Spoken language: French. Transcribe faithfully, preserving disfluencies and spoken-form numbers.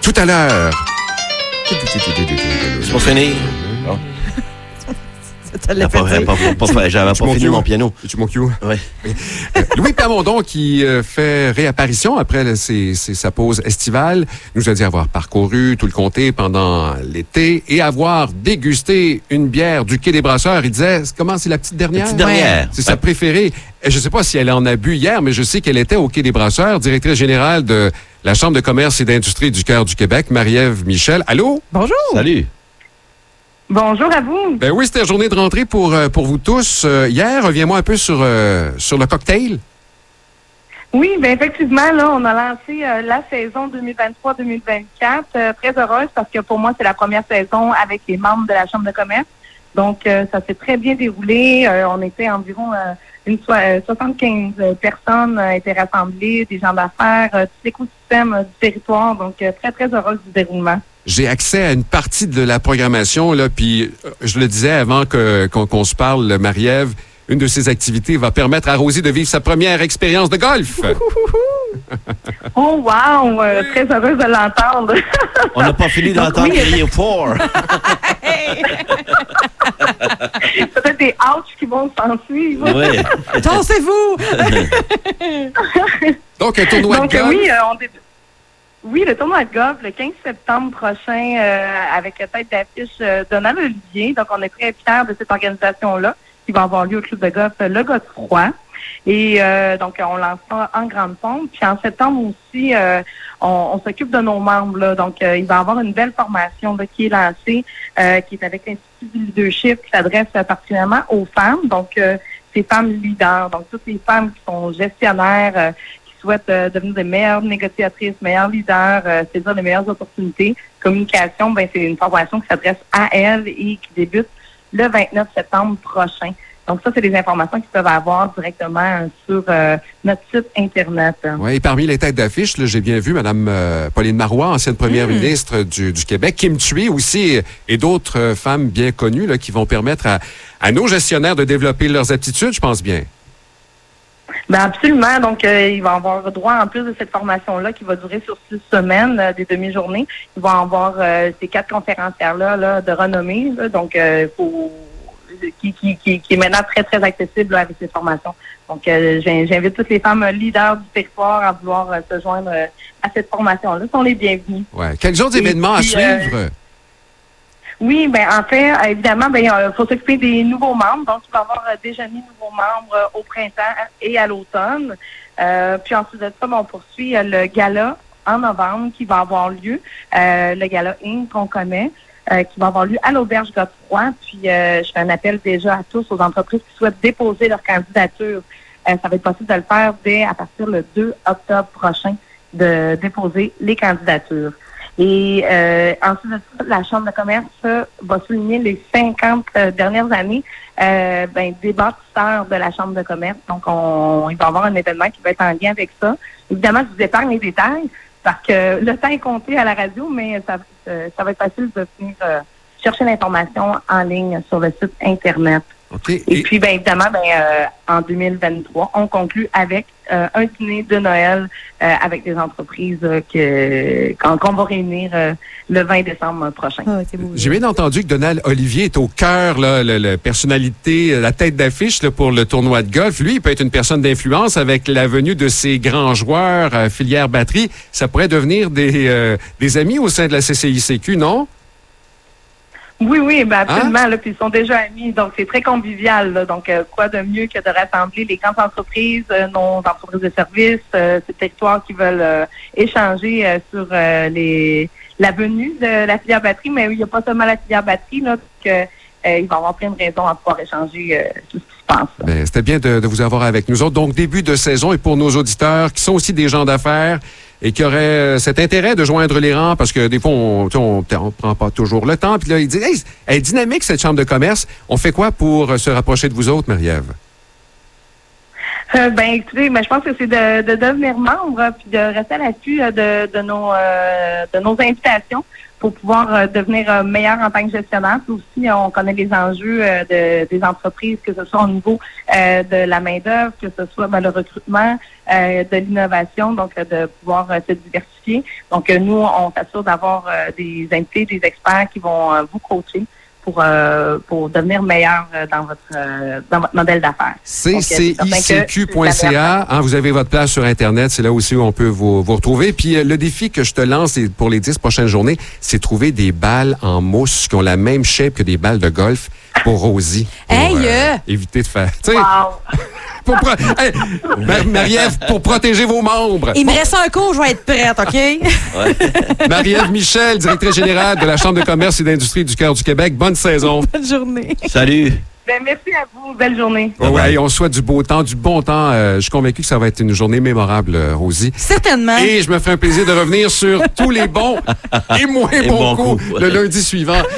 tout à l'heure. C'est pas fini. Bon. J'avais pas, pas, pas, pas, j'avais pas fini mon piano. Tu mon cue? Oui. Louis Plamondon, qui euh, fait réapparition après le, ses, ses, sa pause estivale, nous a dit avoir parcouru tout le comté pendant l'été et avoir dégusté une bière du Quai des Brasseurs. Il disait, comment c'est la petite dernière? La petite dernière. Ouais. C'est sa préférée. Je ne sais pas si elle en a bu hier, mais je sais qu'elle était au Quai des Brasseurs, directrice générale de la Chambre de commerce et d'industrie du Cœur du Québec, Marie-Ève Michel. Allô? Bonjour. Salut. Bonjour à vous. Ben oui, c'était la journée de rentrée pour, pour vous tous. Euh, hier, reviens-moi un peu sur, euh, sur le cocktail. Oui, bien effectivement, là, on a lancé euh, la saison deux mille vingt-trois deux mille vingt-quatre. Euh, très heureuse parce que pour moi, c'est la première saison avec les membres de la Chambre de commerce. Donc, euh, ça s'est très bien déroulé. Euh, on était environ euh, une so- euh, soixante-quinze personnes euh, étaient rassemblées, des gens d'affaires, euh, tout l'écosystème euh, du territoire. Donc, euh, très, très heureuse du déroulement. J'ai accès à une partie de la programmation, là, puis euh, je le disais avant que, qu'on, qu'on se parle, Marie-Ève, une de ces activités va permettre à Rosie de vivre sa première expérience de golf. Oh, wow! Euh, très heureuse de l'entendre. On n'a pas fini d'entendre oui, crier four. Peut-être des ouch qui vont s'en suivre. Oui. Tassez-vous! Donc, un tournoi Donc, de golf. oui, euh, on débute. Oui, le tournoi de golf, le quinze septembre prochain, euh, avec la tête d'affiche euh, Donald Olivier. Donc, on est très fiers de cette organisation-là qui va avoir lieu au club de golf Le Godefroy. Et euh, donc, on lance ça en grande pompe. Puis en septembre aussi, euh, on, on s'occupe de nos membres. Là. Donc, euh, il va y avoir une belle formation là, qui est lancée, euh, qui est avec l'Institut du leadership, qui s'adresse euh, particulièrement aux femmes. Donc, euh, ces femmes leaders. Donc, toutes les femmes qui sont gestionnaires, euh, souhaitent euh, devenir des meilleures négociatrices, meilleurs leaders, euh, c'est-à-dire les meilleures opportunités. Communication, ben c'est une formation qui s'adresse à elles et qui débute le vingt-neuf septembre prochain. Donc ça, c'est des informations qu'ils peuvent avoir directement sur euh, notre site Internet. Oui, et parmi les têtes d'affiche, là, j'ai bien vu Mme euh, Pauline Marois, ancienne première mmh. ministre du, du Québec, Kim Thuy aussi, et d'autres euh, femmes bien connues là, qui vont permettre à, à nos gestionnaires de développer leurs aptitudes, je pense bien. Ben absolument. Donc, euh, il va avoir droit, en plus de cette formation-là, qui va durer sur six semaines, euh, des demi-journées. Il va avoir euh, ces quatre conférencières-là là, de renommée, là, donc euh, faut, qui, qui, qui, qui est maintenant très, très accessible là, avec ces formations. Donc, euh, j'invite toutes les femmes leaders du territoire à vouloir euh, se joindre euh, à cette formation-là. Ils sont les bienvenus. Ouais. Quels autres événements puis, à suivre? Euh, Oui, ben en fait, évidemment, ben il faut s'occuper des nouveaux membres. Donc, il va y avoir euh, déjà mis nouveaux membres euh, au printemps et à l'automne. Euh, puis ensuite de ça, ben, on poursuit euh, le gala en novembre qui va avoir lieu. Euh, le gala Inc qu'on connaît, euh, qui va avoir lieu à l'Auberge Godefroy. Puis euh, je fais un appel déjà à tous, aux entreprises qui souhaitent déposer leur candidature. Euh, ça va être possible de le faire dès à partir le deux octobre prochain, de déposer les candidatures. Et euh, ensuite de ça, la Chambre de commerce euh, va souligner les cinquante euh, dernières années euh, ben, des bâtisseurs de la Chambre de commerce. Donc, on, il va y avoir un événement qui va être en lien avec ça. Évidemment, je vous épargne les détails parce que le temps est compté à la radio, mais ça, euh, ça va être facile de venir euh, chercher l'information en ligne sur le site Internet. Okay. Et, Et puis, bien évidemment, ben, euh, en deux mille vingt-trois, on conclut avec euh, un dîner de Noël euh, avec des entreprises euh, que, qu'on, qu'on va réunir euh, le vingt décembre prochain. Ah, c'est beau. J'ai bien entendu que Donald Olivier est au cœur, là, la, la personnalité, la tête d'affiche là, pour le tournoi de golf. Lui, il peut être une personne d'influence avec la venue de ces grands joueurs à filière batterie. Ça pourrait devenir des, euh, des amis au sein de la C C I C Q, non? Oui, oui, ben absolument. Hein? Là, puis ils sont déjà amis, donc c'est très convivial. Là, donc, euh, quoi de mieux que de rassembler les grandes entreprises, euh, nos entreprises de services, euh, ces territoires qui veulent euh, échanger euh, sur euh, les la venue de la filière batterie, mais il n'y a pas seulement la filière batterie, là, donc euh, euh, il va y avoir plein de raisons à pouvoir échanger euh, tout ce qui se passe. Ben, c'était bien de, de vous avoir avec nous autres. Donc, début de saison, et pour nos auditeurs qui sont aussi des gens d'affaires et qui auraient euh, cet intérêt de joindre les rangs, parce que des fois, on ne prend pas toujours le temps. Puis là, ils disent, hey, elle est dynamique, cette chambre de commerce. On fait quoi pour euh, se rapprocher de vous autres, Marie-Ève? Euh, ben, écoutez, mais je pense que c'est de, de devenir membre puis de rester à l'affût euh, de, de nos euh, de nos invitations pour pouvoir euh, devenir euh, meilleur en tant que gestionnaire. Puis aussi, on connaît les enjeux euh, de, des entreprises, que ce soit au niveau euh, de la main-d'œuvre, que ce soit ben, le recrutement, euh, de l'innovation, donc euh, de pouvoir euh, se diversifier. Donc, euh, nous, on s'assure d'avoir euh, des invités, des experts qui vont euh, vous coacher pour euh, pour devenir meilleur euh, dans votre euh, dans votre modèle d'affaires. C C I C Q point C A, hein, vous avez votre place sur Internet, c'est là aussi où on peut vous, vous retrouver. Puis euh, le défi que je te lance et pour les dix prochaines journées, c'est trouver des balles en mousse qui ont la même shape que des balles de golf pour Rosie. Pour, Hey, euh, euh. éviter de faire... tu sais, Wow! pour pro- hey, Mar- Marie-Ève, pour protéger vos membres. Il me reste un cours, je vais être prête, OK? Marie-Ève Michel, directrice générale de la Chambre de commerce et d'industrie du Cœur du Québec. Bonne saison. Bonne journée. Salut. Ben, merci à vous. Belle journée. Oh, ouais, on souhaite du beau temps, du bon temps. Euh, je suis convaincu que ça va être une journée mémorable, euh, Rosie. Certainement. Et je me ferai un plaisir de revenir sur tous les bons et moins Et bons bons coups coups. le lundi suivant.